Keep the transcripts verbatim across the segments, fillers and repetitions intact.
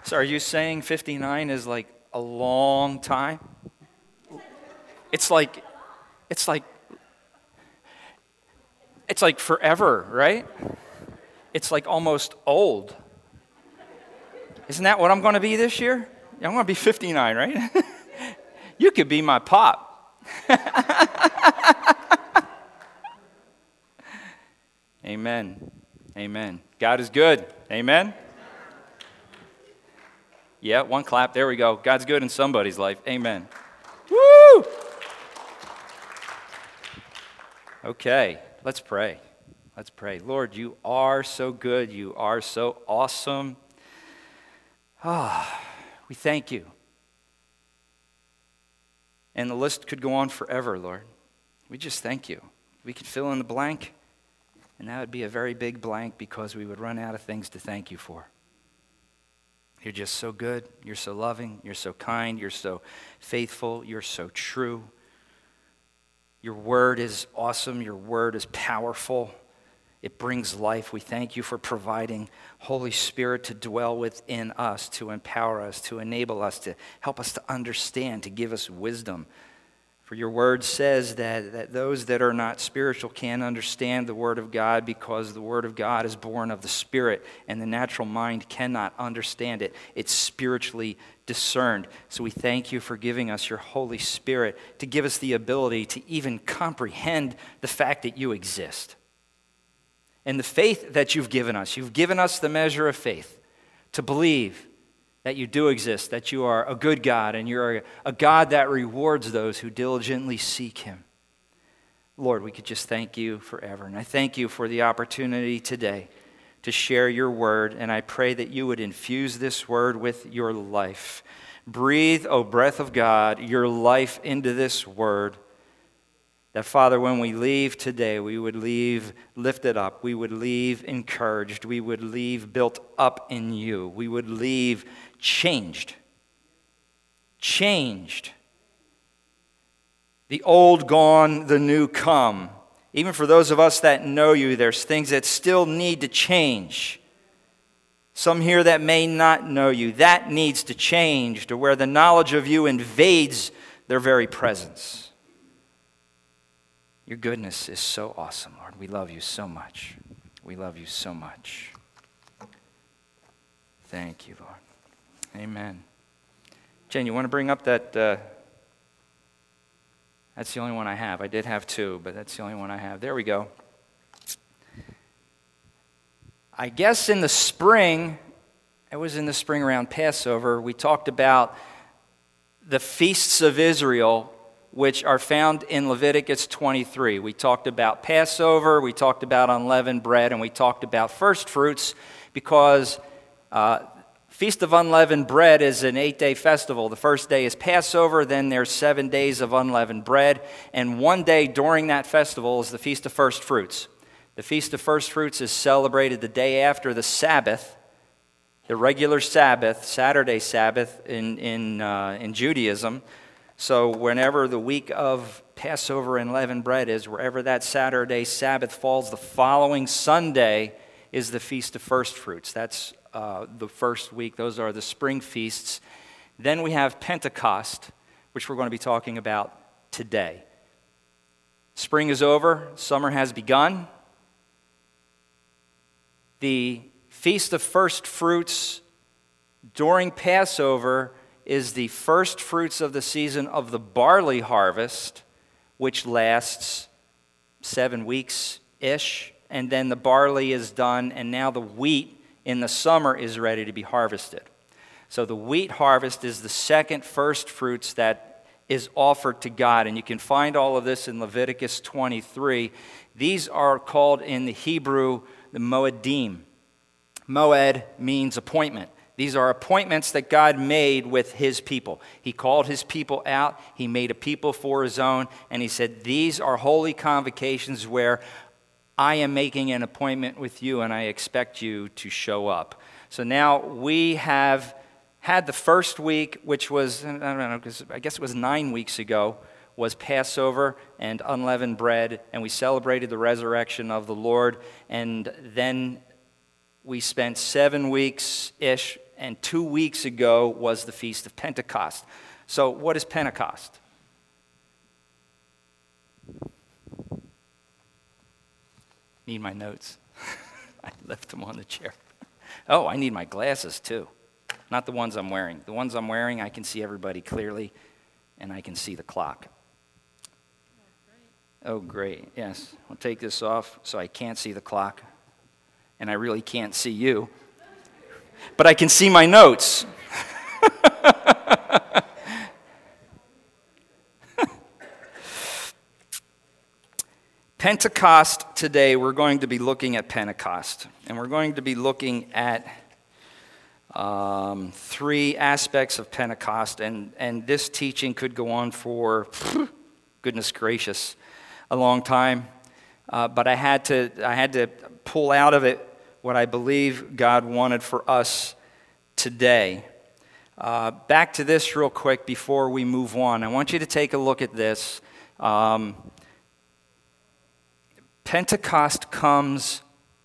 So are you saying fifty-nine is like a long time? It's like, it's like, it's like forever, right? It's like almost old. Isn't that what I'm going to be this year? I'm going to be fifty-nine, right? You could be my pop. Amen. Amen. God is good. Amen. Yeah, one clap. There we go. God's good in somebody's life. Amen. Woo! Okay, let's pray. Let's pray. Lord, you are so good. You are so awesome. Ah, we thank you. And the list could go on forever, Lord. We just thank you. We could fill in the blank, and that would be a very big blank because we would run out of things to thank you for. You're just so good. You're so loving. You're so kind. You're so faithful. You're so true. Your word is awesome. Your word is powerful. It brings life. We thank you for providing Holy Spirit to dwell within us, to empower us, to enable us, to help us to understand, to give us wisdom. For your word says that, that those that are not spiritual can't understand the word of God because the word of God is born of the Spirit, and the natural mind cannot understand it. It's spiritually discerned. So we thank you for giving us your Holy Spirit to give us the ability to even comprehend the fact that you exist. And the faith that you've given us. You've given us the measure of faith to believe that you do exist, that you are a good God, and you're a, a God that rewards those who diligently seek him. Lord, we could just thank you forever. And I thank you for the opportunity today to share your word, and I pray that you would infuse this word with your life. Breathe, O breath of God, your life into this word. That, Father, when we leave today, we would leave lifted up. We would leave encouraged. We would leave built up in you. We would leave changed. Changed. The old gone, the new come. Even for those of us that know you, there's things that still need to change. Some here that may not know you, that needs to change to where the knowledge of you invades their very presence. Your goodness is so awesome, Lord. We love you so much. We love you so much. Thank you, Lord. Amen. Jen, you want to bring up that? Uh, that's the only one I have. I did have two, but that's the only one I have. There we go. I guess in the spring, it was in the spring around Passover, we talked about the feasts of Israel, which are found in Leviticus twenty-three. We talked about Passover, we talked about unleavened bread, and we talked about first fruits because uh, Feast of Unleavened Bread is an eight-day festival. The first day is Passover, then there's seven days of unleavened bread, and one day during that festival is the Feast of First Fruits. The Feast of First Fruits is celebrated the day after the Sabbath, the regular Sabbath, Saturday Sabbath in, in, uh, in Judaism. So whenever the week of Passover and unleavened bread is, wherever that Saturday Sabbath falls, the following Sunday is the Feast of First Fruits. That's uh, the first week. Those are the spring feasts. Then we have Pentecost, which we're going to be talking about today. Spring is over. Summer has begun. The Feast of First Fruits during Passover is the first fruits of the season of the barley harvest, which lasts seven weeks-ish, and then the barley is done, and now the wheat in the summer is ready to be harvested. So the wheat harvest is the second first fruits that is offered to God, and you can find all of this in Leviticus twenty-three. These are called in the Hebrew the Moedim. Moed means appointment. These are appointments that God made with his people. He called his people out. He made a people for his own. And he said, these are holy convocations where I am making an appointment with you and I expect you to show up. So now we have had the first week, which was, I don't know, because I guess it was nine weeks ago, was Passover and unleavened bread. And we celebrated the resurrection of the Lord. And then we spent seven weeks-ish and two weeks ago was the Feast of Pentecost. So what is Pentecost? Need my notes. I left them on the chair. Oh, I need my glasses too. Not the ones I'm wearing. The ones I'm wearing, I can see everybody clearly, and I can see the clock. Oh, great. Yes. I'll take this off so I can't see the clock, and I really can't see you. But I can see my notes. Pentecost today, we're going to be looking at Pentecost. And we're going to be looking at um, three aspects of Pentecost. And, and this teaching could go on for, goodness gracious, a long time. Uh, but I had to I had to pull out of it what I believe God wanted for us today. Uh, back to this real quick before we move on. I want you to take a look at this. Um, Pentecost comes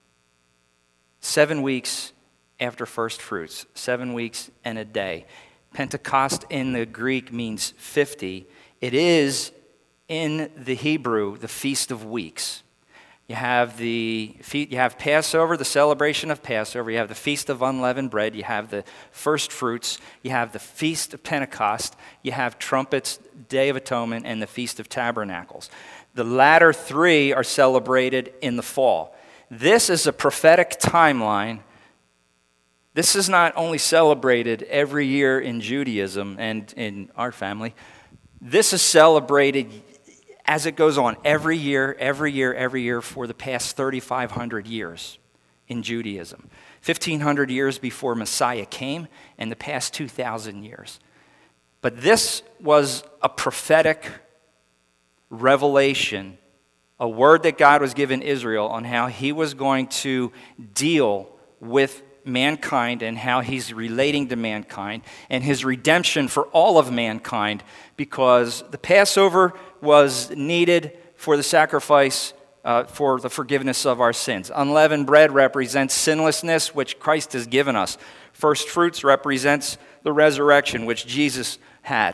seven weeks after first fruits, seven weeks and a day. Pentecost in the Greek means fifty. It is, in the Hebrew, the Feast of Weeks. You have the you have Passover, the celebration of Passover. You have the Feast of Unleavened Bread. You have the first fruits. You have the Feast of Pentecost. You have trumpets, Day of Atonement, and the Feast of Tabernacles. The latter three are celebrated in the fall. This is a prophetic timeline. This is not only celebrated every year in Judaism and in our family. This is celebrated as it goes on every year, every year, every year for the past thirty-five hundred years in Judaism. fifteen hundred years before Messiah came, and the past two thousand years. But this was a prophetic revelation, a word that God was giving Israel on how he was going to deal with mankind and how he's relating to mankind and his redemption for all of mankind, because the Passover was needed for the sacrifice uh, for the forgiveness of our sins. Unleavened bread represents sinlessness, which Christ has given us. First fruits represents the resurrection, which Jesus had.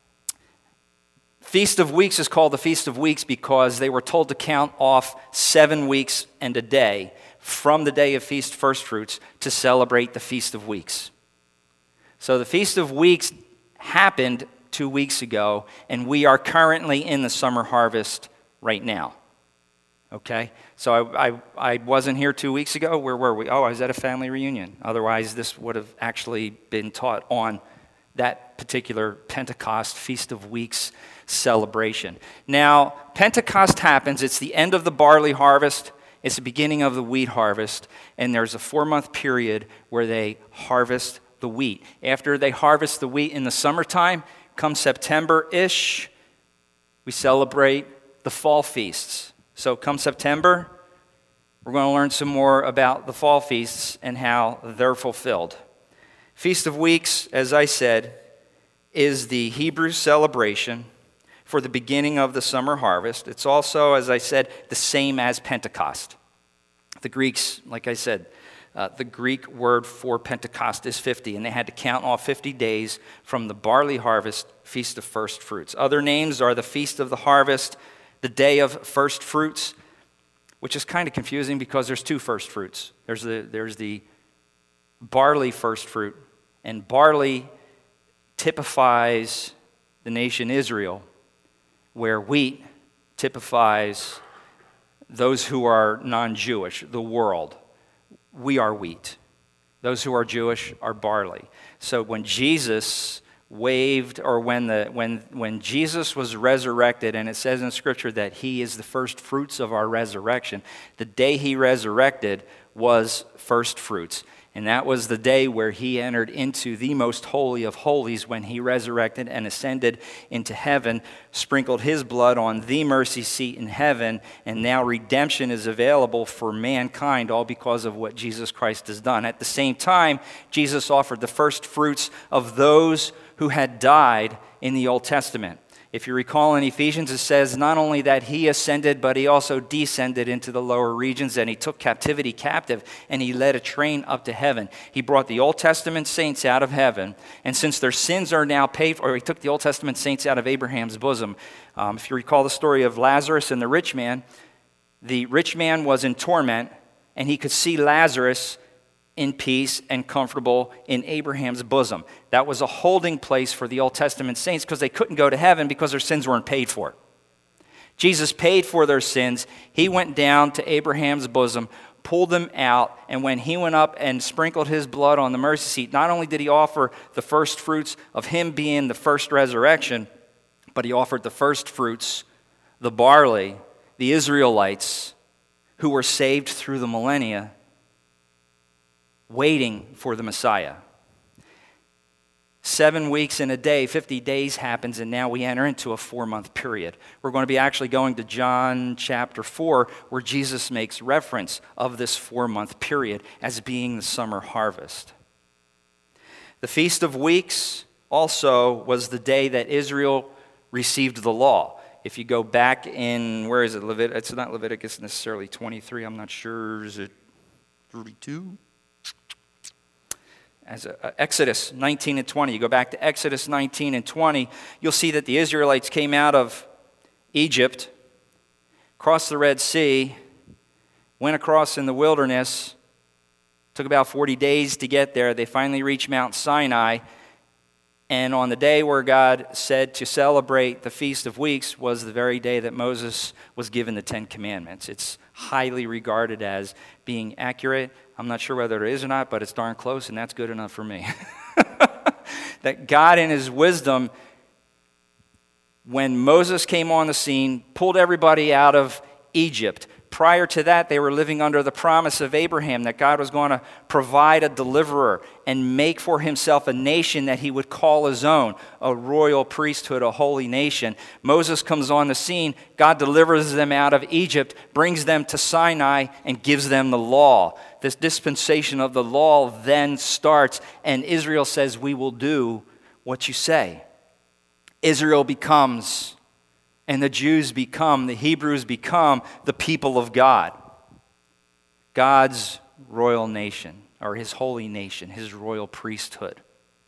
Feast of Weeks is called the Feast of Weeks because they were told to count off seven weeks and a day from the day of Feast First Fruits to celebrate the Feast of Weeks. So the Feast of Weeks happened two weeks ago, and we are currently in the summer harvest right now. Okay? So I, I, I wasn't here two weeks ago. Where were we? Oh, I was at a family reunion. Otherwise, this would have actually been taught on that particular Pentecost Feast of Weeks celebration. Now, Pentecost happens. It's the end of the barley harvest. It's the beginning of the wheat harvest. And there's a four-month period where they harvest the wheat. After they harvest the wheat in the summertime, come September-ish, we celebrate the fall feasts. So come September, we're going to learn some more about the fall feasts and how they're fulfilled. Feast of Weeks, as I said, is the Hebrew celebration for the beginning of the summer harvest. It's also, as I said, the same as Pentecost. The Greeks, like I said, uh, the Greek word for Pentecost is fifty, and they had to count off fifty days from the barley harvest, Feast of First Fruits. Other names are the Feast of the Harvest, the Day of First Fruits, which is kind of confusing because there's two first fruits. There's the, there's the barley first fruit, and barley typifies the nation Israel, where wheat typifies those who are non-Jewish, the world. We are wheat. Those who are Jewish are barley. So when Jesus waved, or when the when when Jesus was resurrected, and it says in Scripture that he is the first fruits of our resurrection, the day he resurrected was first fruits. And that was the day where he entered into the most holy of holies when he resurrected and ascended into heaven, sprinkled his blood on the mercy seat in heaven, and now redemption is available for mankind, all because of what Jesus Christ has done. At the same time, Jesus offered the first fruits of those who had died in the Old Testament. If you recall in Ephesians, it says not only that he ascended, but he also descended into the lower regions, and he took captivity captive, and he led a train up to heaven. He brought the Old Testament saints out of heaven, and since their sins are now paid for, or he took the Old Testament saints out of Abraham's bosom. Um, if you recall the story of Lazarus and the rich man, the rich man was in torment, and he could see Lazarus in peace and comfortable in Abraham's bosom. That was a holding place for the Old Testament saints because they couldn't go to heaven because their sins weren't paid for. Jesus paid for their sins. He went down to Abraham's bosom, pulled them out, and when he went up and sprinkled his blood on the mercy seat, not only did he offer the first fruits of him being the first resurrection, but he offered the first fruits, the barley, the Israelites who were saved through the millennia, waiting for the Messiah. Seven weeks in a day, fifty days happens, and now we enter into a four-month period. We're going to be actually going to John chapter four, where Jesus makes reference of this four-month period as being the summer harvest. The Feast of Weeks also was the day that Israel received the law. If you go back in, where is it? Levit- it's not Leviticus necessarily twenty-three, I'm not sure. Is it thirty-two? As a, uh, Exodus nineteen and twenty. You go back to Exodus nineteen and twenty, you'll see that the Israelites came out of Egypt, crossed the Red Sea, went across in the wilderness, took about forty days to get there. They finally reached Mount Sinai, and on the day where God said to celebrate the Feast of Weeks was the very day that Moses was given the Ten Commandments. It's highly regarded as being accurate. I'm not sure whether it is or not, but it's darn close, and that's good enough for me. That God in his wisdom, when Moses came on the scene, pulled everybody out of Egypt. Prior to that, they were living under the promise of Abraham that God was going to provide a deliverer and make for himself a nation that he would call his own, a royal priesthood, a holy nation. Moses comes on the scene. God delivers them out of Egypt, brings them to Sinai, and gives them the law. This dispensation of the law then starts, and Israel says, "We will do what you say." Israel becomes, and the Jews become, the Hebrews become the people of God. God's royal nation, or his holy nation, his royal priesthood.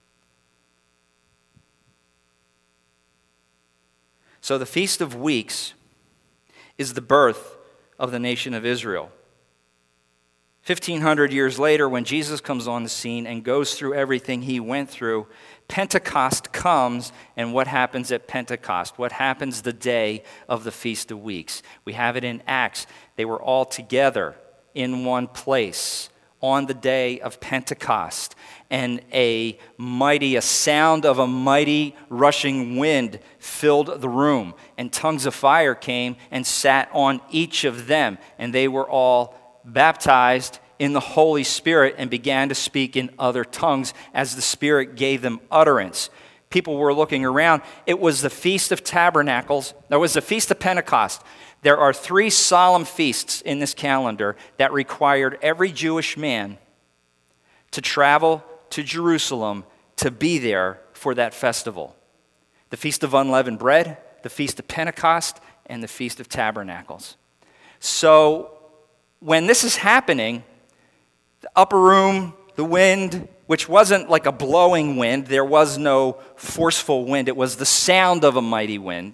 So the Feast of Weeks is the birth of the nation of Israel. fifteen hundred years later, when Jesus comes on the scene and goes through everything he went through, Pentecost comes, and what happens at Pentecost? What happens the day of the Feast of Weeks? We have it in Acts. They were all together in one place on the day of Pentecost, and a mighty, a sound of a mighty rushing wind filled the room, and tongues of fire came and sat on each of them, and they were all baptized in the Holy Spirit and began to speak in other tongues as the Spirit gave them utterance. People were looking around. It was the Feast of Tabernacles. There was the Feast of Pentecost. There are three solemn feasts in this calendar that required every Jewish man to travel to Jerusalem to be there for that festival. The Feast of Unleavened Bread, the Feast of Pentecost, and the Feast of Tabernacles. So when this is happening, the upper room, the wind, which wasn't like a blowing wind, there was no forceful wind, it was the sound of a mighty wind.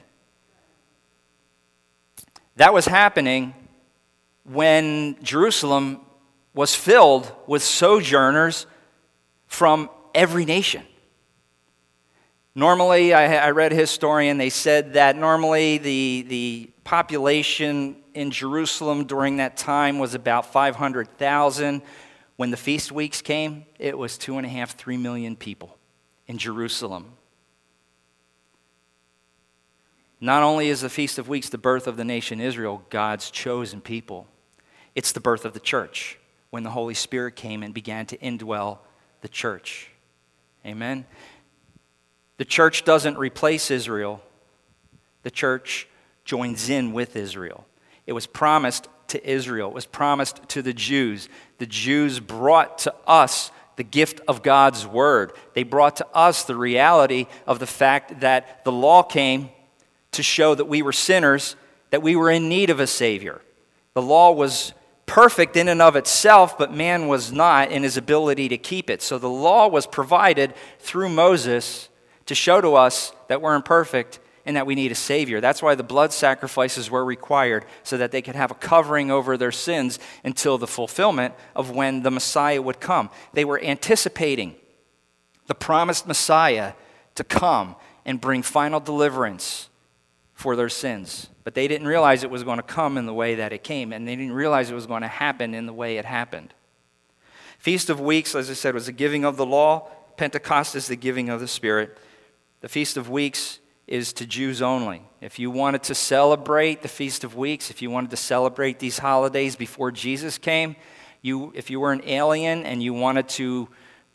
That was happening when Jerusalem was filled with sojourners from every nation. Normally, I, I read a historian, they said that normally the, the population in Jerusalem during that time was about five hundred thousand. When the feast weeks came, it was two and a half, three million people in Jerusalem. Not only is the Feast of Weeks the birth of the nation Israel, God's chosen people, it's the birth of the church when the Holy Spirit came and began to indwell the church. Amen? The church doesn't replace Israel. The church joins in with Israel. It was promised to Israel. It was promised to the Jews. The Jews brought to us the gift of God's word. They brought to us the reality of the fact that the law came, to show that we were sinners, that we were in need of a Savior. The law was perfect in and of itself, but man was not in his ability to keep it. So the law was provided through Moses to show to us that we're imperfect and that we need a Savior. That's why the blood sacrifices were required, so that they could have a covering over their sins until the fulfillment of when the Messiah would come. They were anticipating the promised Messiah to come and bring final deliverance for their sins. But they didn't realize it was going to come in the way that it came, and they didn't realize it was going to happen in the way it happened. Feast of Weeks, as I said, was the giving of the law. Pentecost is the giving of the Spirit. The Feast of Weeks is to Jews only. If you wanted to celebrate the Feast of Weeks, if you wanted to celebrate these holidays before Jesus came, you, if you were an alien and you wanted to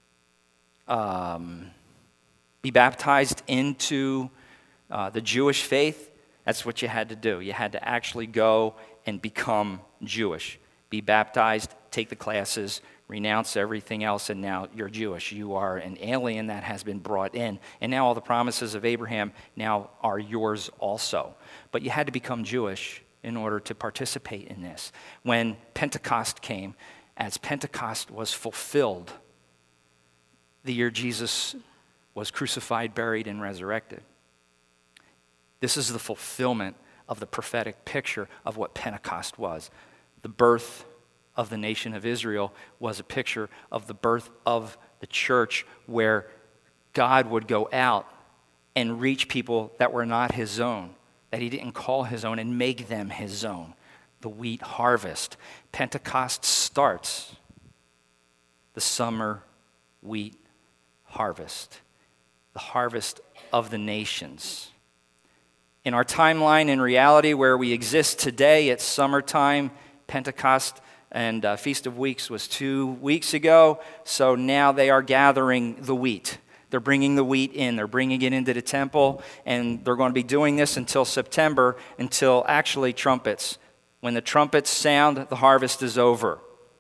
um, be baptized into uh, the Jewish faith, that's what you had to do. You had to actually go and become Jewish. Be baptized, take the classes, renounce everything else, and now you're Jewish. You are an alien that has been brought in. And now all the promises of Abraham now are yours also. But you had to become Jewish in order to participate in this. When Pentecost came, as Pentecost was fulfilled, the year Jesus was crucified, buried, and resurrected. This is the fulfillment of the prophetic picture of what Pentecost was. The birth of the nation of Israel was a picture of the birth of the church, where God would go out and reach people that were not his own, that he didn't call his own, and make them his own. The wheat harvest. Pentecost starts the summer wheat harvest, the harvest of the nations. In our timeline, in reality, where we exist today, it's summertime. Pentecost and uh, Feast of Weeks was two weeks ago, so now they are gathering the wheat. They're bringing the wheat in. They're bringing it into the temple, and they're going to be doing this until September, until actually trumpets. When the trumpets sound, the harvest is over.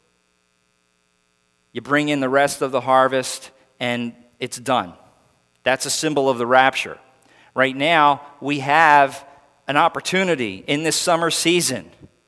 You bring in the rest of the harvest, and it's done. That's a symbol of the rapture. Right now, we have an opportunity in this summer season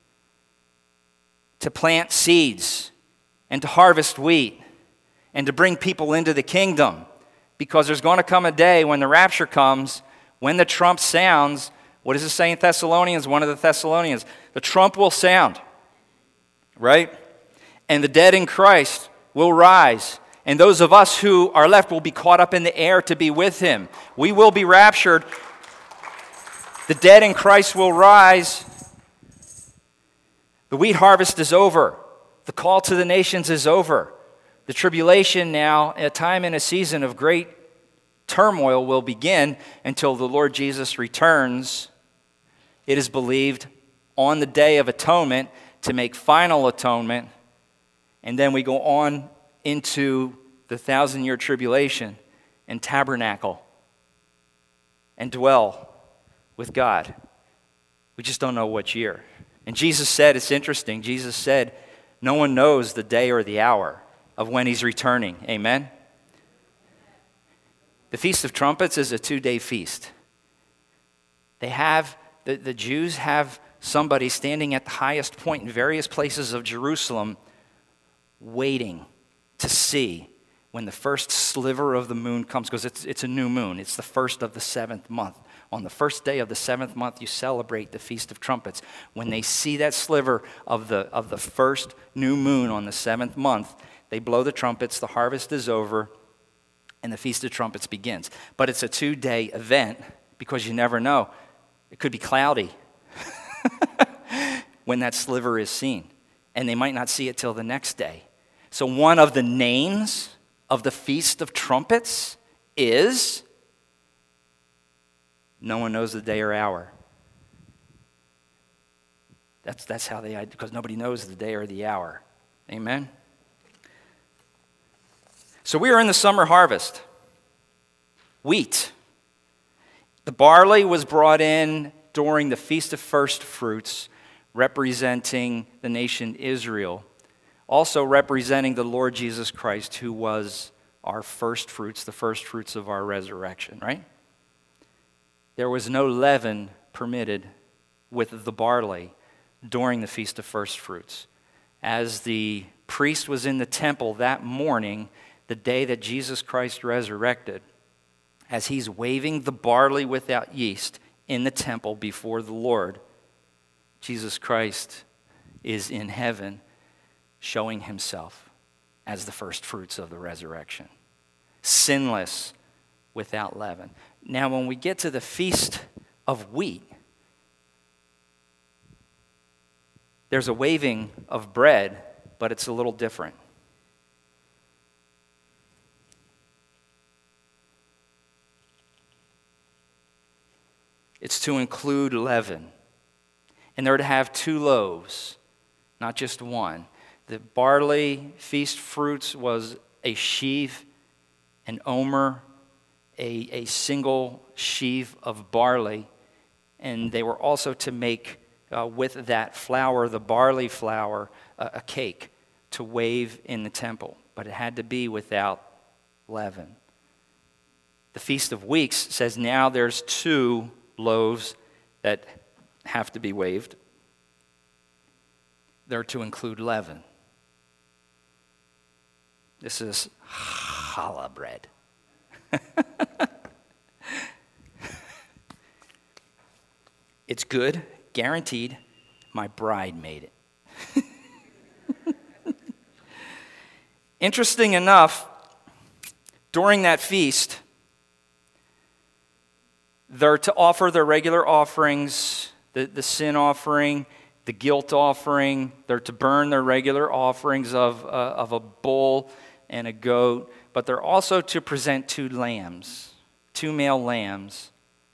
to plant seeds and to harvest wheat and to bring people into the kingdom, because there's going to come a day when the rapture comes, when the trump sounds. What does it say in Thessalonians? One of the Thessalonians. The trump will sound, right? And the dead in Christ will rise. And those of us who are left will be caught up in the air to be with him. We will be raptured. The dead in Christ will rise. The wheat harvest is over. The call to the nations is over. The tribulation now, a time and a season of great turmoil, will begin until the Lord Jesus returns. It is believed on the Day of Atonement to make final atonement. And then we go on into the thousand-year tribulation and tabernacle and dwell with God. We just don't know which year. And Jesus said, it's interesting, Jesus said, no one knows the day or the hour of when he's returning. Amen? The Feast of Trumpets is a two-day feast. They have, the, the Jews have somebody standing at the highest point in various places of Jerusalem waiting to see when the first sliver of the moon comes, because it's, it's a new moon. It's the first of the seventh month. On the first day of the seventh month, you celebrate the Feast of Trumpets. When they see that sliver of the, of the first new moon on the seventh month, they blow the trumpets, the harvest is over, and the Feast of Trumpets begins. But it's a two-day event, because you never know. It could be cloudy when that sliver is seen, and they might not see it till the next day. So one of the names of the Feast of Trumpets is, no one knows the day or hour. That's, that's how they, because nobody knows the day or the hour. Amen? So we are in the summer harvest. Wheat. The barley was brought in during the Feast of First Fruits, representing the nation Israel, also representing the Lord Jesus Christ, who was our first fruits, the first fruits of our resurrection, right? There was no leaven permitted with the barley during the Feast of First Fruits. As the priest was in the temple that morning, the day that Jesus Christ resurrected, as he's waving the barley without yeast in the temple before the Lord, Jesus Christ is in heaven showing himself as the first fruits of the resurrection. Sinless, without leaven. Now, when we get to the Feast of Wheat, there's a waving of bread, but it's a little different. It's to include leaven. And they're to have two loaves, not just one. The barley feast fruits was a sheaf, an omer, a, a single sheaf of barley. And they were also to make, uh, with that flour, the barley flour, uh, a cake to wave in the temple. But it had to be without leaven. The Feast of Weeks says now there's two loaves that have to be waved. They're to include leaven. This is challah bread. It's good, guaranteed. My bride made it. Interesting enough, during that feast, they're to offer their regular offerings, the, the sin offering, the guilt offering. They're to burn their regular offerings of, uh, of a bull and a goat. But they're also to present two lambs, two male lambs,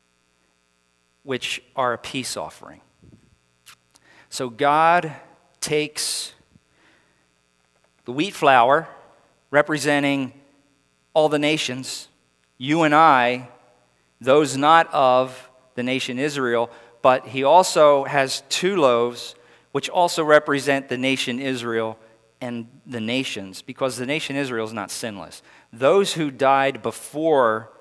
which are a peace offering. So God takes the wheat flour, representing all the nations, you and I, those not of the nation Israel, but he also has two loaves, which also represent the nation Israel and the nations, because the nation Israel is not sinless. Those who died before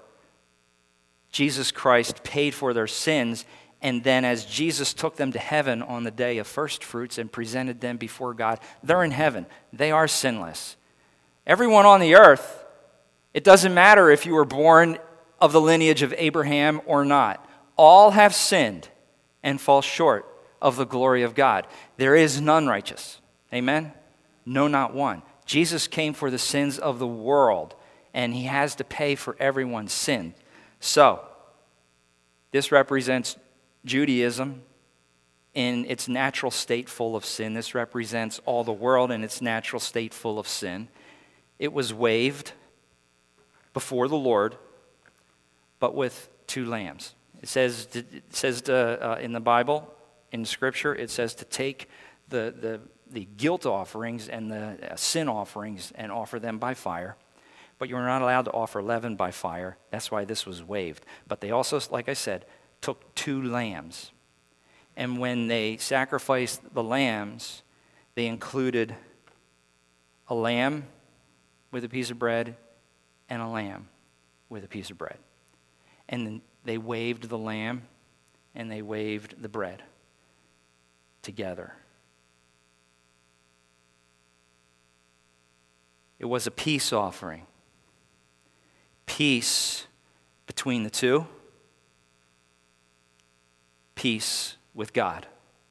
Jesus Christ paid for their sins, and then as Jesus took them to heaven on the day of first fruits and presented them before God, they're in heaven. They are sinless. Everyone on the earth, it doesn't matter if you were born of the lineage of Abraham or not. All have sinned and fall short of the glory of God. There is none righteous. Amen? No, not one. Jesus came for the sins of the world, and he has to pay for everyone's sin. So, this represents Judaism in its natural state full of sin. This represents all the world in its natural state full of sin. It was waved before the Lord, but with two lambs. It says, it says to, uh, in the Bible, in Scripture, it says to take the, the, the guilt offerings and the uh, sin offerings and offer them by fire. But you're not allowed to offer leaven by fire. That's why this was waved. But they also, like I said, took two lambs. And when they sacrificed the lambs, they included a lamb with a piece of bread and a lamb with a piece of bread. And then they waved the lamb and they waved the bread together. It was a peace offering. Peace between the two. Peace with God.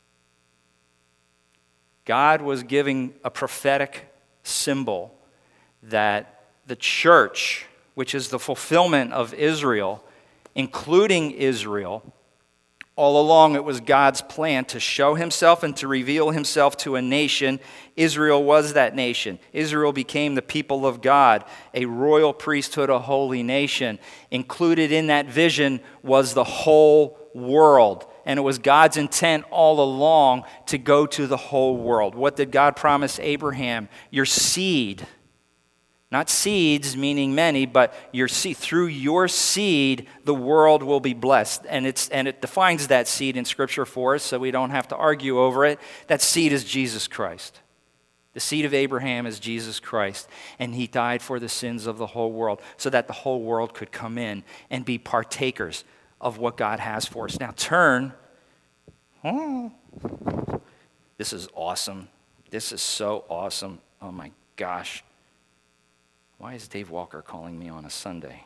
God was giving a prophetic symbol that the church, which is the fulfillment of Israel, including Israel, all along it was God's plan to show himself and to reveal himself to a nation. Israel was that nation. Israel became the people of God, a royal priesthood, a holy nation. Included in that vision was the whole world. And it was God's intent all along to go to the whole world. What did God promise Abraham? Your seed. Not seeds, meaning many, but your seed. Through your seed, the world will be blessed. And it's and it defines that seed in Scripture for us, so we don't have to argue over it. That seed is Jesus Christ. The seed of Abraham is Jesus Christ. And he died for the sins of the whole world, so that the whole world could come in and be partakers of what God has for us. Now turn. Oh, this is awesome. This is so awesome. Oh my gosh. Why is Dave Walker calling me on a Sunday?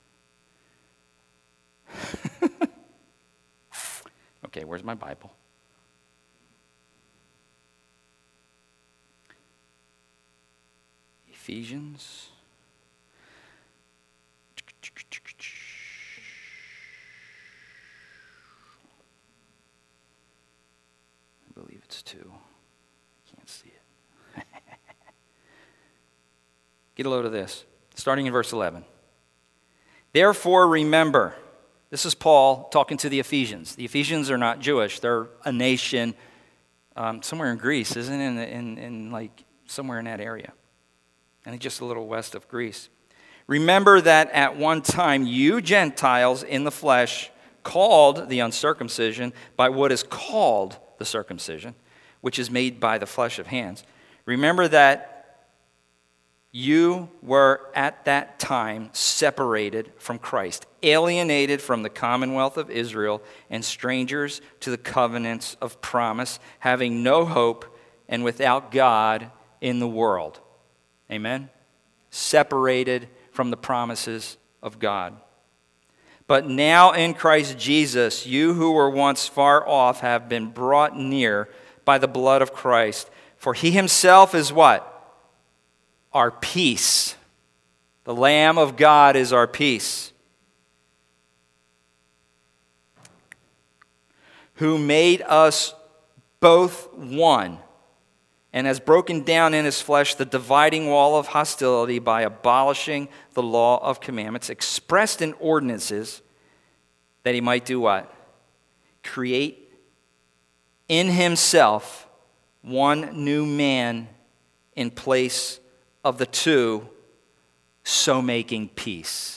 Okay, where's my Bible? Ephesians. I believe it's two. I can't see it. Get a load of this. Starting in verse eleven. Therefore remember, this is Paul talking to the Ephesians. The Ephesians are not Jewish. They're a nation um, somewhere in Greece, isn't it? In, in, in like somewhere in that area. And just a little west of Greece. Remember that at one time you Gentiles in the flesh called the uncircumcision by what is called the circumcision, which is made by the flesh of hands. Remember that you were at that time separated from Christ, alienated from the commonwealth of Israel, and strangers to the covenants of promise, having no hope and without God in the world. Amen? Separated from the promises of God. But now in Christ Jesus, you who were once far off have been brought near by the blood of Christ. For he himself is what? Our peace. The Lamb of God is our peace. Who made us both one, and has broken down in his flesh the dividing wall of hostility by abolishing the law of commandments expressed in ordinances, that he might do what? Create in himself one new man in place of the two, so making peace.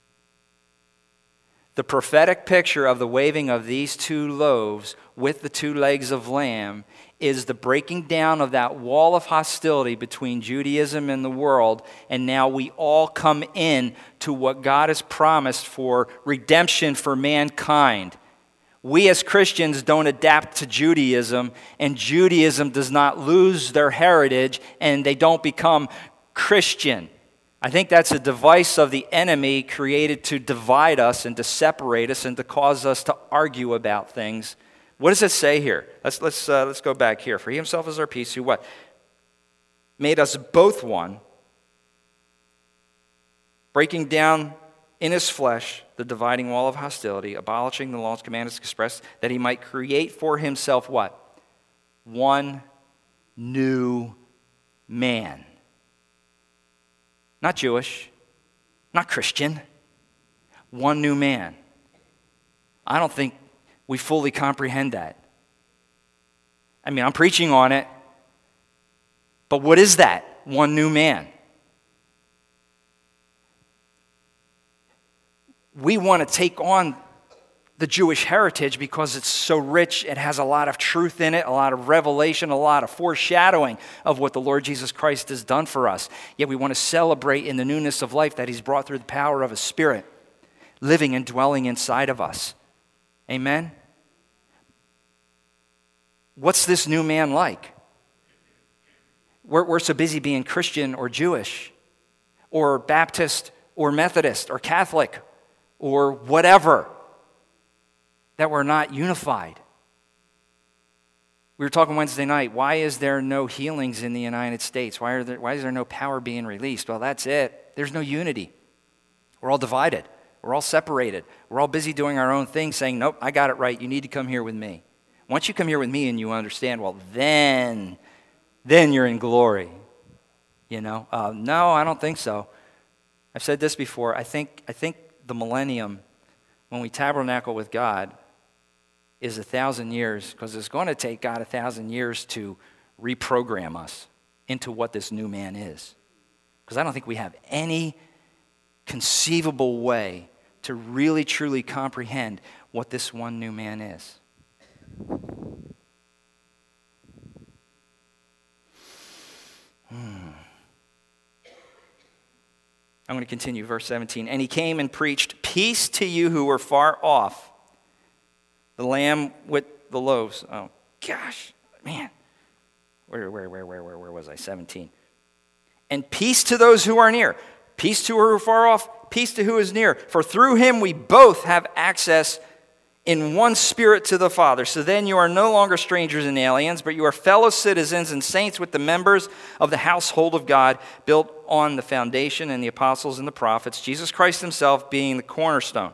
The prophetic picture of the waving of these two loaves with the two legs of lamb is the breaking down of that wall of hostility between Judaism and the world, and now we all come in to what God has promised for redemption for mankind. We as Christians don't adapt to Judaism, and Judaism does not lose their heritage, and they don't become Christian. I think that's a device of the enemy created to divide us and to separate us and to cause us to argue about things. What does it say here? Let's let's uh, let's go back here. For he himself is our peace, who what? Made us both one, breaking down in his flesh the dividing wall of hostility, abolishing the law's commandments expressed, that he might create for himself what? One new man. Not Jewish, not Christian. One new man. I don't think we fully comprehend that. I mean, I'm preaching on it, but what is that? One new man. We want to take on the Jewish heritage because it's so rich, it has a lot of truth in it, a lot of revelation, a lot of foreshadowing of what the Lord Jesus Christ has done for us. Yet we want to celebrate in the newness of life that he's brought through the power of his Spirit, living and dwelling inside of us. Amen? What's this new man like? We're, we're so busy being Christian or Jewish or Baptist or Methodist or Catholic or whatever that we're not unified. We were talking Wednesday night, why is there no healings in the United States? Why, are there, why is there no power being released? Well, that's it. There's no unity. We're all divided. We're all separated. We're all busy doing our own thing, saying, nope, I got it right. You need to come here with me. Once you come here with me and you understand, well, then, then you're in glory. You know? Uh, no, I don't think so. I've said this before. I think, I think the millennium, when we tabernacle with God, is a thousand years, because it's going to take God a thousand years to reprogram us into what this new man is. Because I don't think we have any conceivable way to really, truly comprehend what this one new man is. Hmm. I'm going to continue, verse seventeen. And he came and preached, peace to you who were far off. The lamb with the loaves. Oh, gosh, man. Where, where, where, where, where, where was I? seventeen. And peace to those who are near. Peace to who are far off, peace to who is near. For through him we both have access in one spirit to the Father. So then you are no longer strangers and aliens, but you are fellow citizens and saints with the members of the household of God, built on the foundation and the apostles and the prophets, Jesus Christ himself being the cornerstone,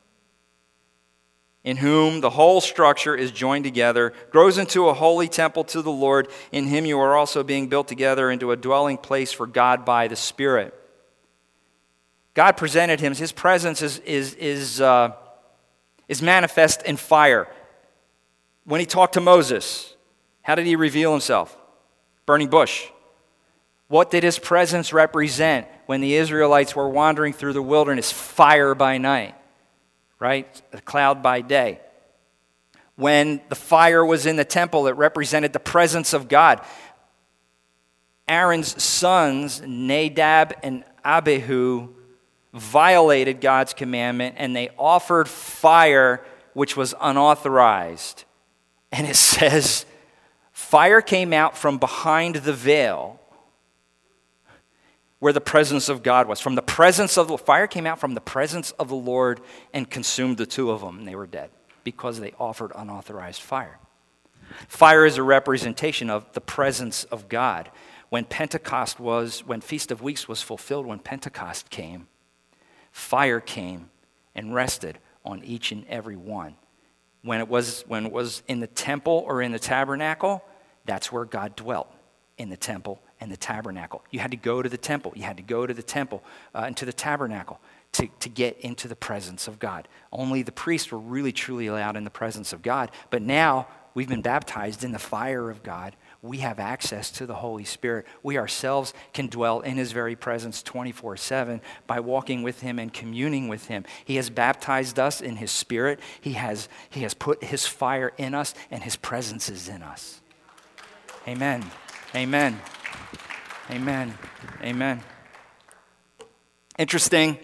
in whom the whole structure is joined together, grows into a holy temple to the Lord. In him you are also being built together into a dwelling place for God by the Spirit. God presented him. His presence is, is, is, uh, is manifest in fire. When he talked to Moses, how did he reveal himself? Burning bush. What did his presence represent when the Israelites were wandering through the wilderness? Fire by night, right? A cloud by day. When the fire was in the temple, it represented the presence of God. Aaron's sons, Nadab and Abihu, violated God's commandment, and they offered fire which was unauthorized. And it says, fire came out from behind the veil where the presence of God was. From the presence of the fire came out from the presence of the Lord and consumed the two of them, and they were dead because they offered unauthorized fire. Fire is a representation of the presence of God. When Pentecost was, when Feast of Weeks was fulfilled, when Pentecost came, fire came and rested on each and every one. When it was when it was in the temple or in the tabernacle, that's where God dwelt, in the temple and the tabernacle. You had to go to the temple. You had to go to the temple uh, and to the tabernacle to, to get into the presence of God. Only the priests were really truly allowed in the presence of God. But now we've been baptized in the fire of God. We have access to the Holy Spirit. We ourselves can dwell in his very presence twenty-four seven by walking with him and communing with him. He has baptized us in his Spirit. He has, he has put his fire in us, and his presence is in us. Amen. Amen. Amen. Amen. Interesting.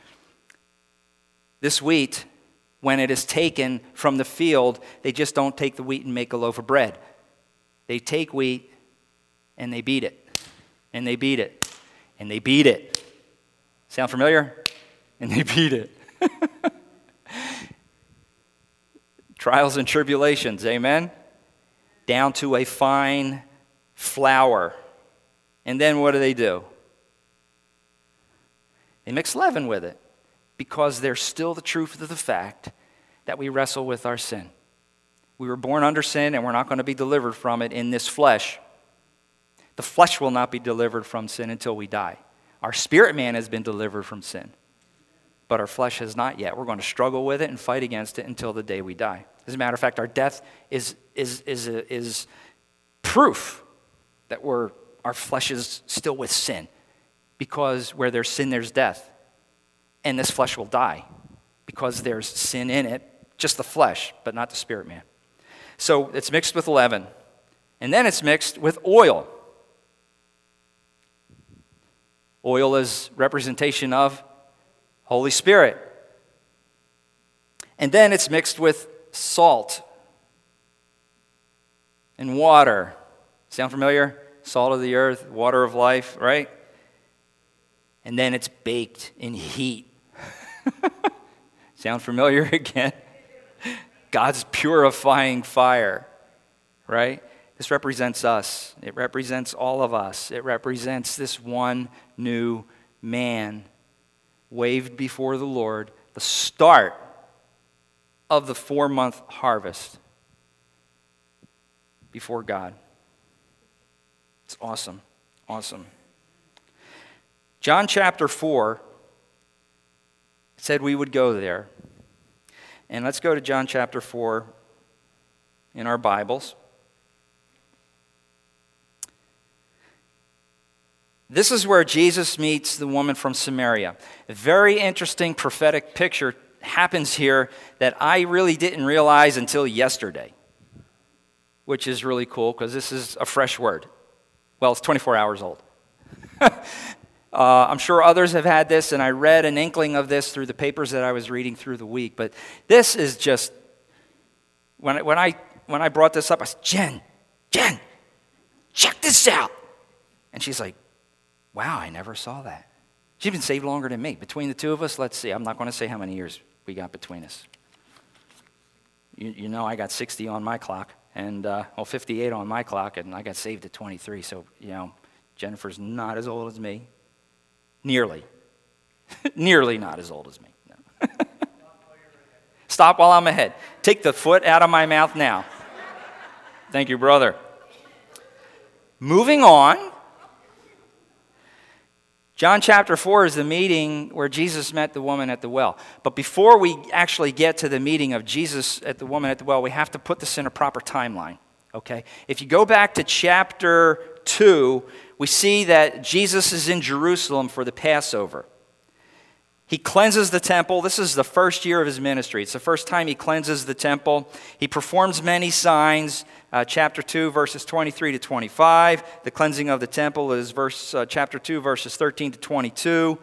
This wheat, when it is taken from the field, they just don't take the wheat and make a loaf of bread. They take wheat and they beat it, and they beat it, and they beat it. Sound familiar? And they beat it. Trials and tribulations, amen? Down to a fine flour. And then what do they do? They mix leaven with it, because there's still the truth of the fact that we wrestle with our sin. We were born under sin, and we're not going to be delivered from it in this flesh. The flesh will not be delivered from sin until we die. Our spirit man has been delivered from sin, but our flesh has not yet. We're going to struggle with it and fight against it until the day we die. As a matter of fact, our death is, is, is, a, is proof that we're, our flesh is still with sin, because where there's sin, there's death. And this flesh will die because there's sin in it, just the flesh, but not the spirit man. So it's mixed with leaven. And then it's mixed with oil. Oil is representation of Holy Spirit. And then it's mixed with salt and water. Sound familiar? Salt of the earth, water of life, right? And then it's baked in heat. Sound familiar again? God's purifying fire, right? This represents us. It represents all of us. It represents this one new man waved before the Lord, the start of the four-month harvest before God. It's awesome, awesome. John chapter four said we would go there. And let's go to John chapter four in our Bibles. This is where Jesus meets the woman from Samaria. A very interesting prophetic picture happens here that I really didn't realize until yesterday, which is really cool because this is a fresh word. Well, it's twenty-four hours old. Uh, I'm sure others have had this, and I read an inkling of this through the papers that I was reading through the week. But this is just, when I, when I, when I brought this up, I said, Jen, Jen, check this out. And she's like, wow, I never saw that. She's been saved longer than me. Between the two of us, let's see. I'm not going to say how many years we got between us. You, you know I got sixty on my clock, and uh, well, fifty-eight on my clock, and I got saved at twenty-three. So, you know, Jennifer's not as old as me. Nearly. Nearly not as old as me. No. Stop while I'm ahead. Take the foot out of my mouth now. Thank you, brother. Moving on. John chapter four is the meeting where Jesus met the woman at the well. But before we actually get to the meeting of Jesus at the woman at the well, we have to put this in a proper timeline, okay? If you go back to chapter two, we see that Jesus is in Jerusalem for the Passover. He cleanses the temple. This is the first year of his ministry. It's the first time he cleanses the temple. He performs many signs. Uh, chapter two, verses twenty-three to twenty-five. The cleansing of the temple is verse uh, chapter two, verses thirteen to twenty-two.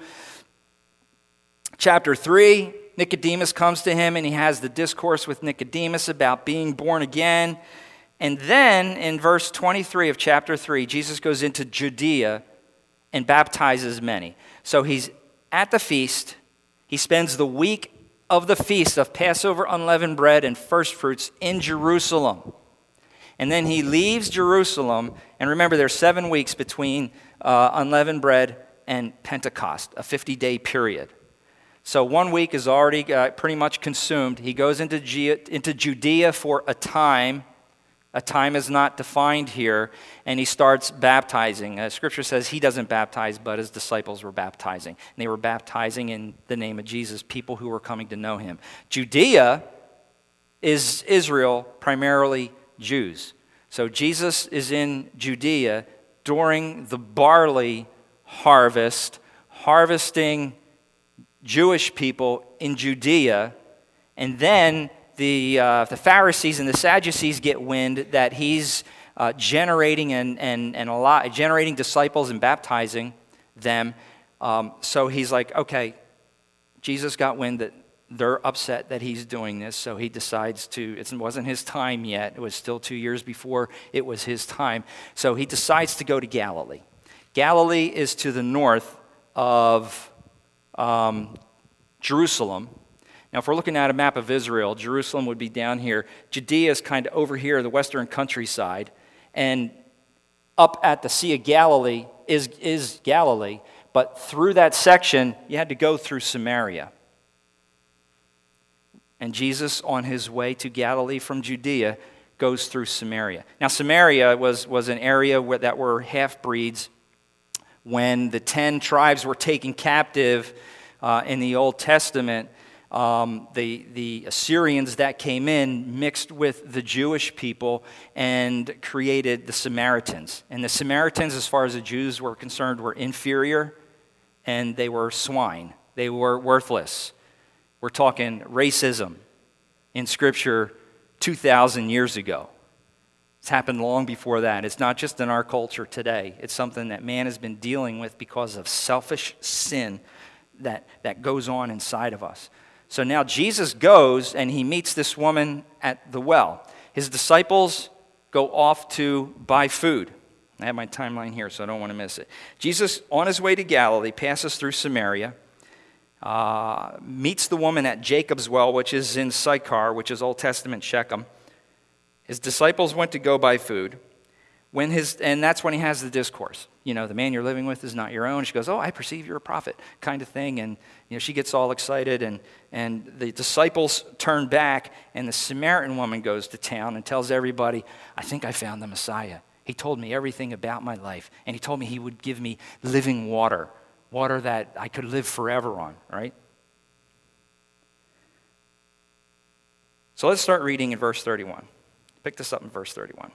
Chapter three, Nicodemus comes to him and he has the discourse with Nicodemus about being born again. And then in verse twenty-three of chapter three, Jesus goes into Judea and baptizes many. So he's at the feast. He spends the week of the feast of Passover unleavened bread and first fruits in Jerusalem. And then he leaves Jerusalem, and remember there's seven weeks between uh, unleavened bread and Pentecost, a fifty-day period. So one week is already uh, pretty much consumed. He goes into, Ge- into Judea for a time. A time is not defined here, and he starts baptizing. Uh, scripture says he doesn't baptize, but his disciples were baptizing. And they were baptizing in the name of Jesus, people who were coming to know him. Judea is Israel, primarily Jews. So Jesus is in Judea during the barley harvest, harvesting Jewish people in Judea, and then the uh, the Pharisees and the Sadducees get wind that he's uh, generating and and and a lot generating disciples and baptizing them. Um, so he's like, okay, Jesus got wind that they're upset that he's doing this, so he decides to, it wasn't his time yet, it was still two years before it was his time, so he decides to go to Galilee. Galilee is to the north of um, Jerusalem. Now, if we're looking at a map of Israel, Jerusalem would be down here. Judea is kind of over here, the western countryside, and up at the Sea of Galilee is, is Galilee, but through that section, you had to go through Samaria. And Jesus, on his way to Galilee from Judea, goes through Samaria. Now, Samaria was, was an area where, that were half-breeds. When the ten tribes were taken captive uh, in the Old Testament, um, the, the Assyrians that came in mixed with the Jewish people and created the Samaritans. And the Samaritans, as far as the Jews were concerned, were inferior, and they were swine. They were worthless. We're talking racism in Scripture two thousand years ago. It's happened long before that. It's not just in our culture today. It's something that man has been dealing with because of selfish sin that, that goes on inside of us. So now Jesus goes and he meets this woman at the well. His disciples go off to buy food. I have my timeline here, so I don't want to miss it. Jesus, on his way to Galilee, passes through Samaria. Uh, meets the woman at Jacob's well, which is in Sychar, which is Old Testament Shechem. His disciples went to go buy food. When his, and that's when he has the discourse. You know, the man you're living with is not your own. She goes, oh, I perceive you're a prophet, kind of thing. And you know, she gets all excited, and, and the disciples turn back, and the Samaritan woman goes to town and tells everybody, I think I found the Messiah. He told me everything about my life, and he told me he would give me living water. Water that I could live forever on, right? So let's start reading in verse thirty-one. Pick this up in verse thirty-one.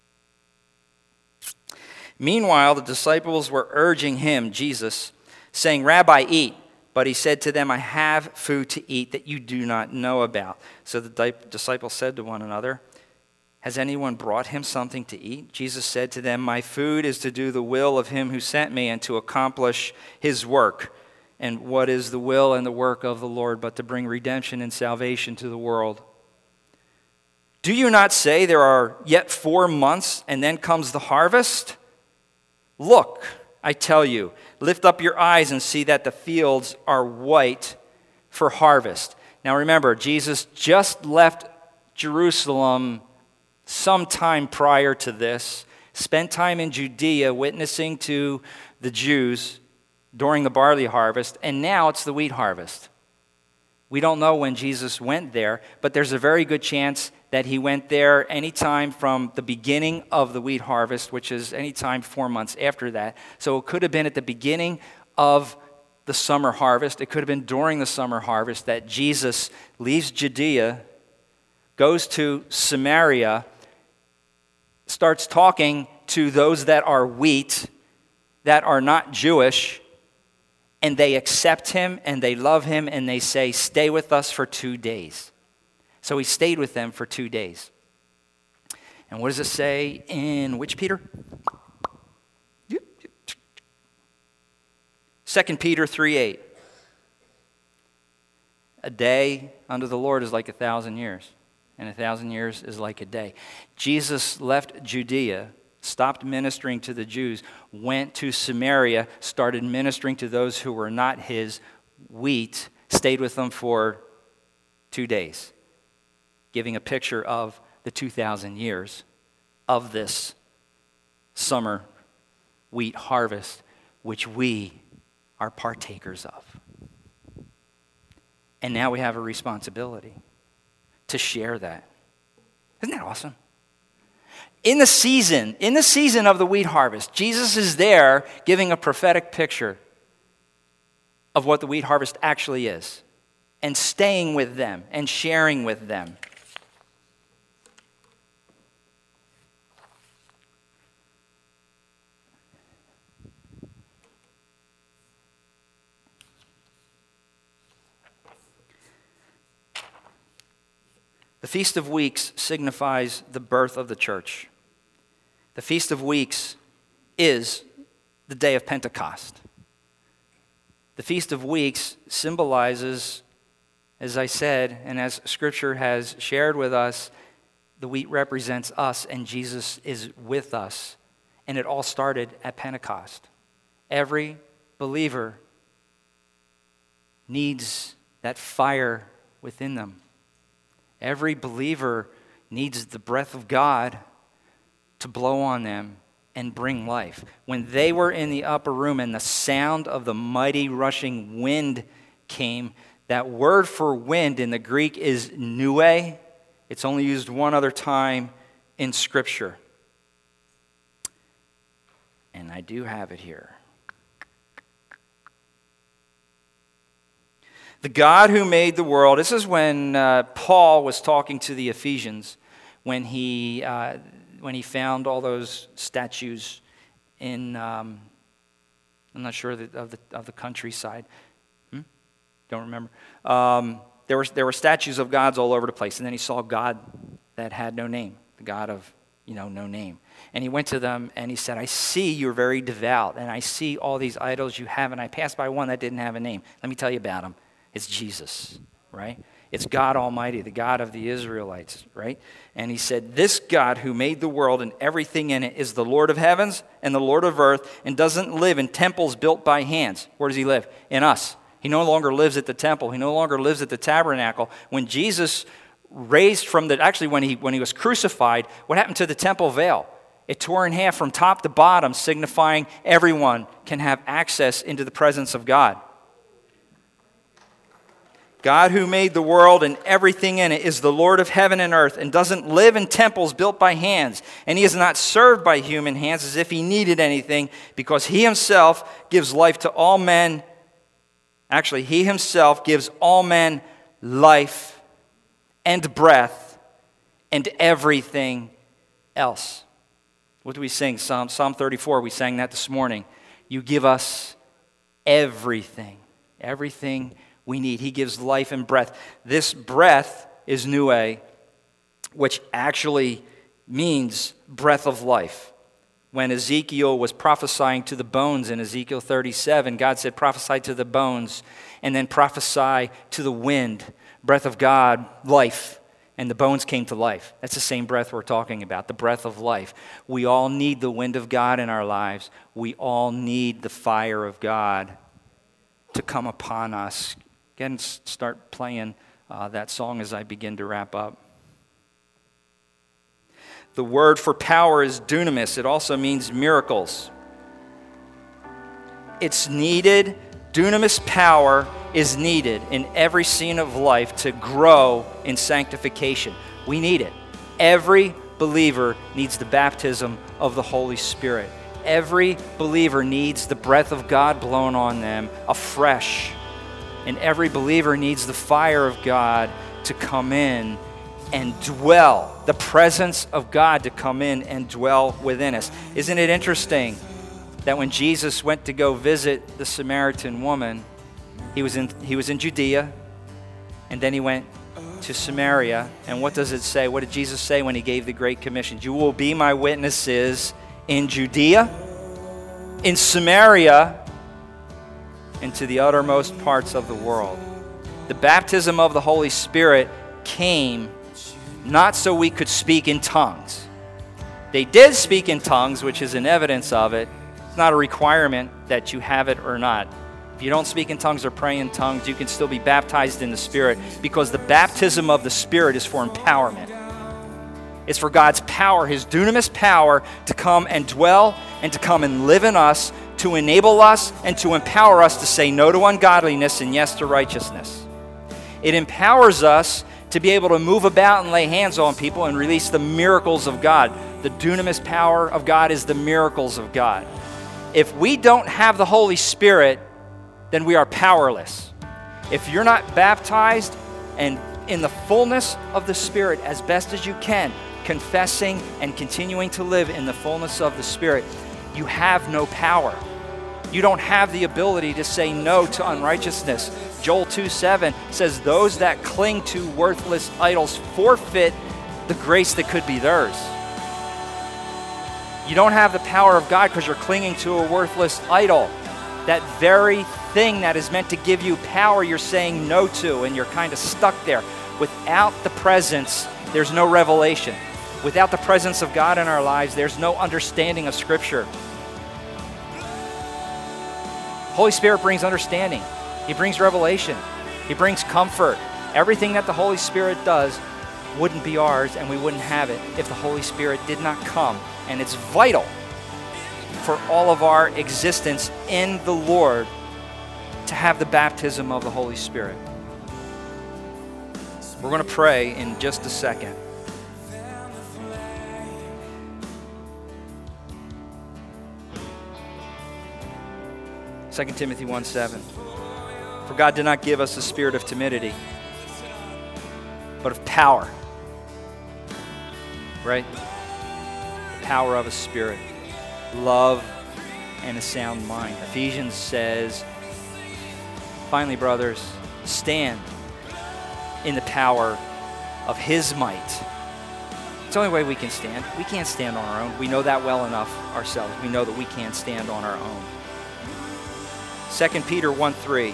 Meanwhile, the disciples were urging him, Jesus, saying, Rabbi, eat. But he said to them, I have food to eat that you do not know about. So the disciples said to one another, Has anyone brought him something to eat? Jesus said to them, my food is to do the will of him who sent me and to accomplish his work. And what is the will and the work of the Lord but to bring redemption and salvation to the world? Do you not say there are yet four months and then comes the harvest? Look, I tell you, lift up your eyes and see that the fields are white for harvest. Now remember, Jesus just left Jerusalem sometime prior to this, spent time in Judea witnessing to the Jews during the barley harvest, and now it's the wheat harvest. We don't know when Jesus went there, but there's a very good chance that he went there anytime from the beginning of the wheat harvest, which is anytime four months after that. So it could have been at the beginning of the summer harvest. It could have been during the summer harvest that Jesus leaves Judea, goes to Samaria, starts talking to those that are wheat, that are not Jewish, and they accept him and they love him and they say, stay with us for two days. So he stayed with them for two days. And what does it say in which Peter? Second Peter three eight. A day unto the Lord is like a thousand years, and a thousand years is like a day. Jesus left Judea, stopped ministering to the Jews, went to Samaria, started ministering to those who were not his wheat, stayed with them for two days, giving a picture of the two thousand years of this summer wheat harvest, which we are partakers of. And now we have a responsibility to share that. Isn't that awesome? In the season, in the season of the wheat harvest, Jesus is there giving a prophetic picture of what the wheat harvest actually is, and staying with them and sharing with them. The Feast of Weeks signifies the birth of the church. The Feast of Weeks is the day of Pentecost. The Feast of Weeks symbolizes, as I said, and as Scripture has shared with us, the wheat represents us and Jesus is with us. And it all started at Pentecost. Every believer needs that fire within them. Every believer needs the breath of God to blow on them and bring life. When they were in the upper room and the sound of the mighty rushing wind came, that word for wind in the Greek is pneue. It's only used one other time in Scripture. And I do have it here. The God who made the world. This is when uh, Paul was talking to the Ephesians when he uh, when he found all those statues in um, I'm not sure the, of the of the countryside. Hmm? Don't remember. Um, there were there were statues of gods all over the place, and then he saw God that had no name, the God of you know no name. And he went to them and he said, "I see you're very devout, and I see all these idols you have, and I passed by one that didn't have a name. Let me tell you about him. It's Jesus, right? It's God Almighty, the God of the Israelites, right? And he said, this God who made the world and everything in it is the Lord of heavens and the Lord of earth and doesn't live in temples built by hands." Where does he live? In us. He no longer lives at the temple. He no longer lives at the tabernacle. When Jesus raised from the, actually when he, when he was crucified, what happened to the temple veil? It tore in half from top to bottom, signifying everyone can have access into the presence of God. God who made the world and everything in it is the Lord of heaven and earth and doesn't live in temples built by hands. And he is not served by human hands as if he needed anything, because he himself gives life to all men. Actually, he himself gives all men life and breath and everything else. What do we sing? Psalm, Psalm thirty-four, we sang that this morning. You give us everything, everything we need. He gives life and breath. This breath is pneue, which actually means breath of life. When Ezekiel was prophesying to the bones in Ezekiel thirty-seven, God said, prophesy to the bones, and then prophesy to the wind, breath of God, life, and the bones came to life. That's the same breath we're talking about, the breath of life. We all need the wind of God in our lives. We all need the fire of God to come upon us. Again, start playing uh, that song as I begin to wrap up. The word for power is dunamis. It also means miracles. It's needed. Dunamis power is needed in every scene of life to grow in sanctification. We need it. Every believer needs the baptism of the Holy Spirit. Every believer needs the breath of God blown on them afresh. And every believer needs the fire of God to come in and dwell, the presence of God to come in and dwell within us. Isn't it interesting that when Jesus went to go visit the Samaritan woman, he was in he was in Judea, and then he went to Samaria. And what does it say? What did Jesus say when he gave the Great Commission? You will be my witnesses in Judea, in Samaria, and to the uttermost parts of the world. The baptism of the Holy Spirit came not so we could speak in tongues. They did speak in tongues, which is an evidence of it. It's not a requirement that you have it or not. If you don't speak in tongues or pray in tongues, you can still be baptized in the Spirit, because the baptism of the Spirit is for empowerment. It's for God's power, His dunamis power, to come and dwell and to come and live in us, to enable us and to empower us to say no to ungodliness and yes to righteousness. It empowers us to be able to move about and lay hands on people and release the miracles of God. The dunamis power of God is the miracles of God. If we don't have the Holy Spirit, then we are powerless. If you're not baptized and in the fullness of the Spirit as best as you can, confessing and continuing to live in the fullness of the Spirit, you have no power. You don't have the ability to say no to unrighteousness. Joel two seven says those that cling to worthless idols forfeit the grace that could be theirs. You don't have the power of God because you're clinging to a worthless idol. That very thing that is meant to give you power, you're saying no to, and you're kind of stuck there. Without the presence, there's no revelation. Without the presence of God in our lives, there's no understanding of Scripture. Holy Spirit brings understanding. He brings revelation. He brings comfort. Everything that the Holy Spirit does wouldn't be ours, and we wouldn't have it if the Holy Spirit did not come. And it's vital for all of our existence in the Lord to have the baptism of the Holy Spirit. We're going to pray in just a second. Second Timothy one seven. For God did not give us a spirit of timidity, but of power. Right? The power of a spirit, love, and a sound mind. Ephesians says, finally, brothers, stand in the power of His might. It's the only way we can stand. We can't stand on our own. We know that well enough ourselves. We know that we can't stand on our own. Second Peter one three.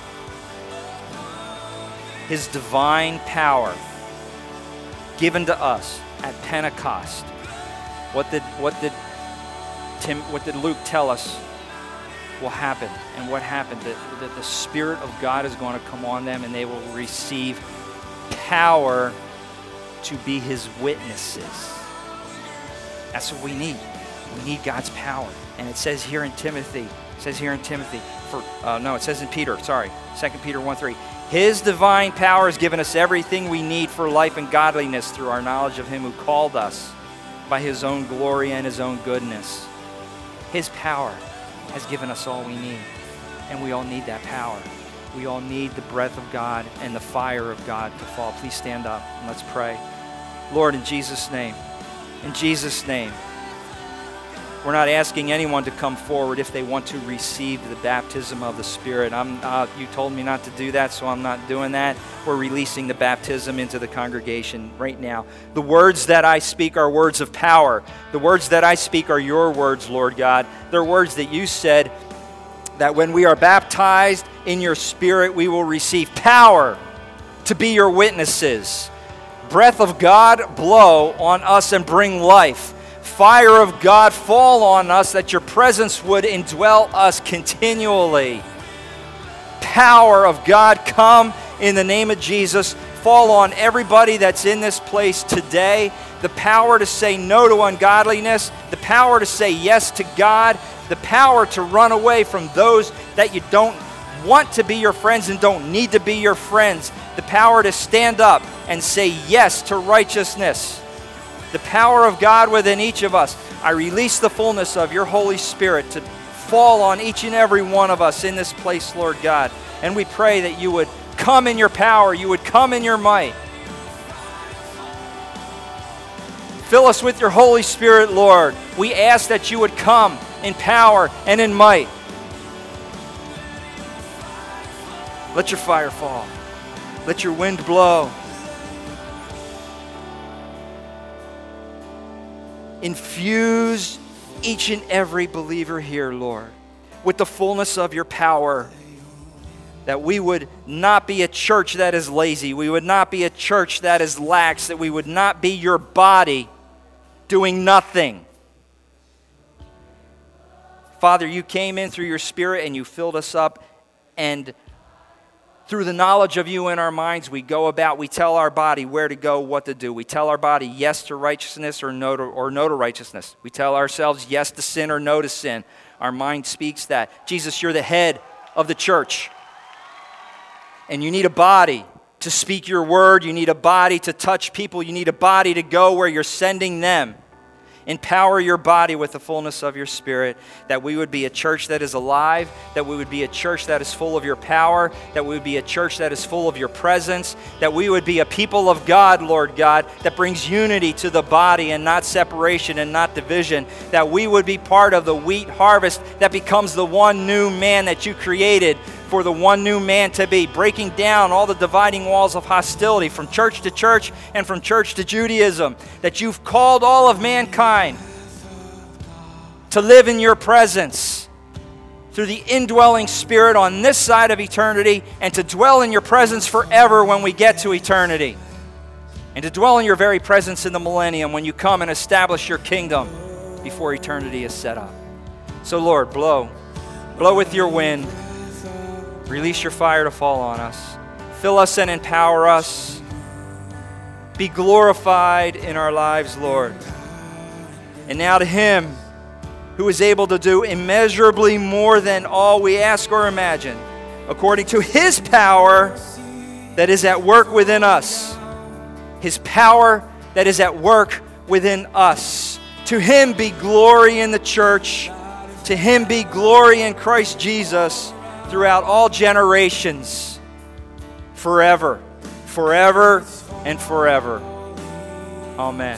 His divine power given to us at Pentecost. What did what did Tim what did Luke tell us will happen? And what happened? That, that the Spirit of God is going to come on them, and they will receive power to be His witnesses. That's what we need. We need God's power. And it says here in Timothy, it says here in Timothy, for uh, no, it says in Peter, sorry, Second Peter one three. His divine power has given us everything we need for life and godliness through our knowledge of Him who called us by His own glory and His own goodness. His power has given us all we need, and we all need that power. We all need the breath of God and the fire of God to fall. Please stand up and let's pray. Lord, in Jesus' name, in Jesus' name, We're not asking anyone to come forward if they want to receive the baptism of the Spirit. I'm, uh, you told me not to do that, so I'm not doing that. We're releasing the baptism into the congregation right now. The words that I speak are words of power. The words that I speak are your words, Lord God. They're words that you said that when we are baptized in your Spirit, we will receive power to be your witnesses. Breath of God, blow on us and bring life. Fire of God, fall on us, that your presence would indwell us continually. Power of God, come in the name of Jesus. Fall on everybody that's in this place today. The power to say no to ungodliness. The power to say yes to God. The power to run away from those that you don't want to be your friends and don't need to be your friends. The power to stand up and say yes to righteousness. The power of God within each of us. I release the fullness of your Holy Spirit to fall on each and every one of us in this place, Lord God. And we pray that you would come in your power, you would come in your might. Fill us with your Holy Spirit, Lord. We ask that you would come in power and in might. Let your fire fall. Let your wind blow. Infuse each and every believer here, Lord, with the fullness of your power, that we would not be a church that is lazy. We would not be a church that is lax, that we would not be your body doing nothing. Father, you came in through your Spirit and you filled us up, and through the knowledge of you in our minds, we go about, we tell our body where to go, what to do. We tell our body yes to righteousness or no to, or no to righteousness. We tell ourselves yes to sin or no to sin. Our mind speaks that. Jesus, you're the head of the church. And you need a body to speak your word. You need a body to touch people. You need a body to go where you're sending them. Empower your body with the fullness of your Spirit, that we would be a church that is alive, that we would be a church that is full of your power, that we would be a church that is full of your presence, that we would be a people of God, Lord God, that brings unity to the body and not separation and not division, that we would be part of the wheat harvest that becomes the one new man that you created for the one new man to be, breaking down all the dividing walls of hostility from church to church and from church to Judaism, that you've called all of mankind to live in your presence through the indwelling Spirit on this side of eternity, and to dwell in your presence forever when we get to eternity, and to dwell in your very presence in the millennium when you come and establish your kingdom before eternity is set up. So Lord, blow, blow with your wind. Release your fire to fall on us. Fill us and empower us. Be glorified in our lives, Lord. And now to Him who is able to do immeasurably more than all we ask or imagine, according to His power that is at work within us. His power that is at work within us. To Him be glory in the church. To Him be glory in Christ Jesus throughout all generations, forever, forever, and forever. Amen.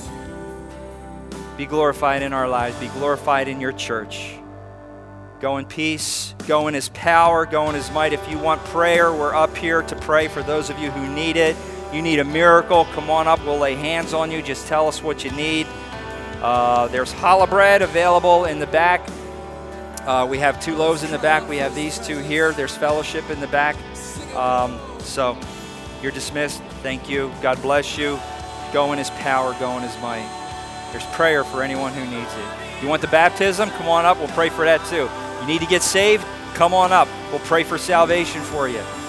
Be glorified in our lives. Be glorified in your church. Go in peace. Go in His power. Go in His might. If you want prayer, we're up here to pray for those of you who need it. You need a miracle, come on up. We'll lay hands on you. Just tell us what you need. Uh, there's challah bread available in the back. Uh, we have two loaves in the back. We have these two here. There's fellowship in the back. Um, so you're dismissed. Thank you. God bless you. Go in His power. Go in His might. There's prayer for anyone who needs it. You want the baptism? Come on up. We'll pray for that too. You need to get saved? Come on up. We'll pray for salvation for you.